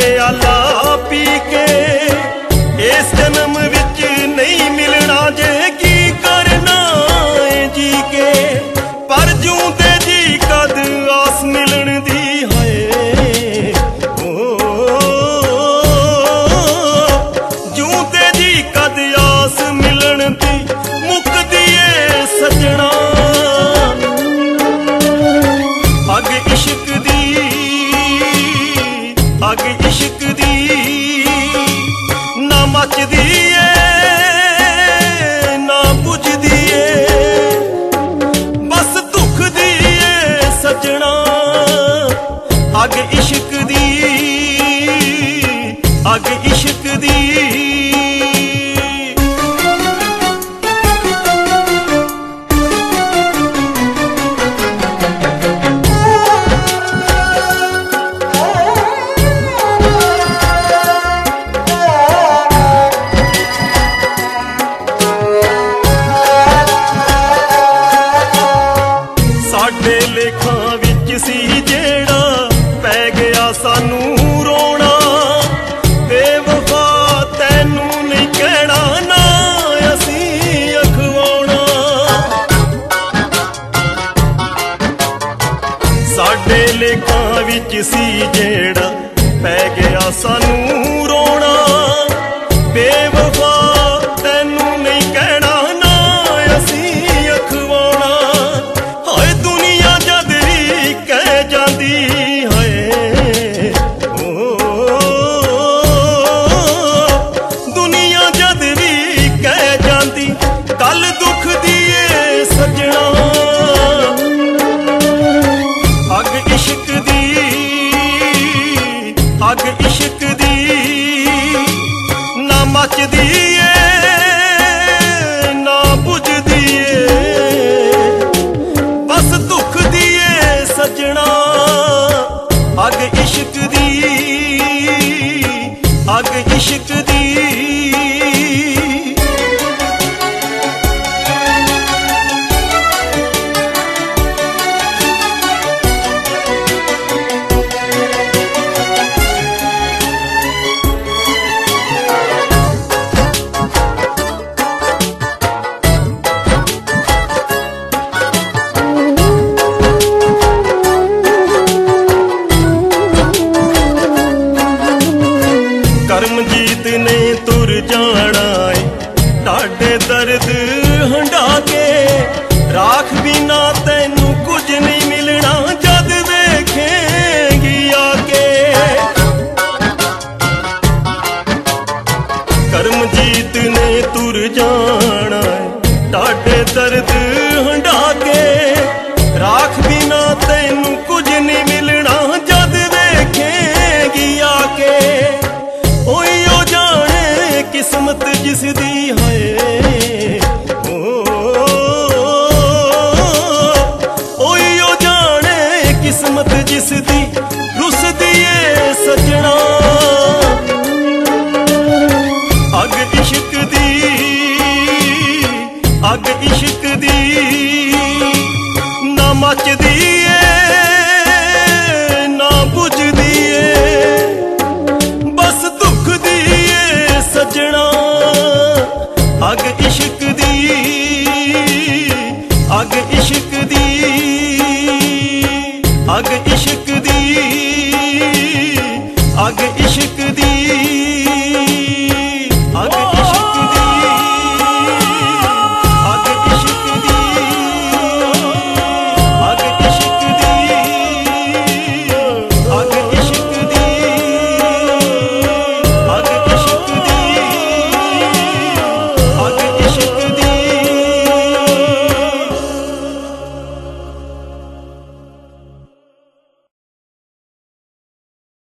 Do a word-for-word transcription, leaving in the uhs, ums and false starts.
प्याला पी के इस जन्म विच नहीं मिलना जे की करना है जी के। पर जूंदे जी कद आस मिलन दी है जूंदे जी कद आस मिलन दी मुकदी ए सजना। अग इश्क दी अग इश्क दी ना मचदी ए ना बुझदी ए बस दुख दी ए सजना। अग इश्क दी अग इश्क दी साडे लेखां विच सी जेड़ा पै गया सानू रोना। बेवफा तैनू नहीं कहना ना असीं अखवाउणा। साडे लेखां विच सी जेड़ा पै गया सानू रोना। बेवफा तैनू नहीं कहना ना असीं अखवाउणा। हाय दुनिया जद भी कह जांदी है दुनिया जद भी कह जांदी गल दुख दी ए सजना। अग इश्क दी अग इश्क दी ना मचदी ए ना बुझदी ए बस दुख दी ए सजना। अग इश्क दी अग इश्क दी करमजीत ने तुर जाना है ताडे दर्द हंडा के। राख बिना तैनू कुछ नहीं मिलना जद वेखेंगी आके। करमजीत ने तुर जाना है ताडे दर्द हंडा के। राख बिना तैनू कुछ नहीं मिलना जद वेखेंगी आके। ओयो जाने किस्मत जिसदी है ओयो जाने किस्मत जिसदी रुसदी ए सजना। अग इश्क दी अग इश्क दी ना मचदी ए ना बुझदी ए बस दुख दी ए सजना। अग इश्क दी अग इश्क दी अग इश्क दी अग इश्क दी।